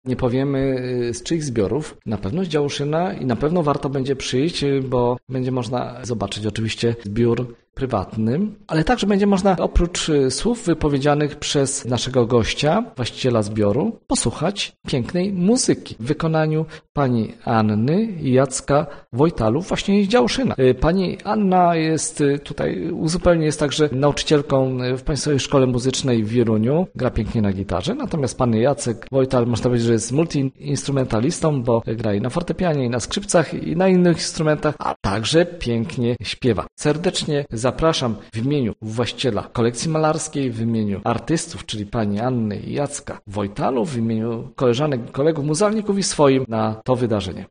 Nie powiemy z czyich zbiorów, na pewno z Działoszyna i na pewno warto będzie przyjść, bo będzie można zobaczyć oczywiście zbiór prywatny, ale także będzie można oprócz słów wypowiedzianych przez naszego gościa, właściciela zbioru, posłuchać pięknej muzyki w wykonaniu pani Anny i Jacka Wojtalów właśnie z Działoszyna. Pani Anna jest tutaj, uzupełnie jest także nauczycielką w Państwowej Szkole Muzycznej w Wieruniu, gra pięknie na gitarze, natomiast pan Jacek Wojtal można powiedzieć, że jest multiinstrumentalistą, bo gra i na fortepianie, i na skrzypcach, i na innych instrumentach, a także pięknie śpiewa. Serdecznie zapraszam w imieniu właściciela kolekcji malarskiej, w imieniu artystów, czyli pani Anny i Jacka Wojtalów, w imieniu koleżanek, kolegów, muzealników i swoim na to wydarzenie.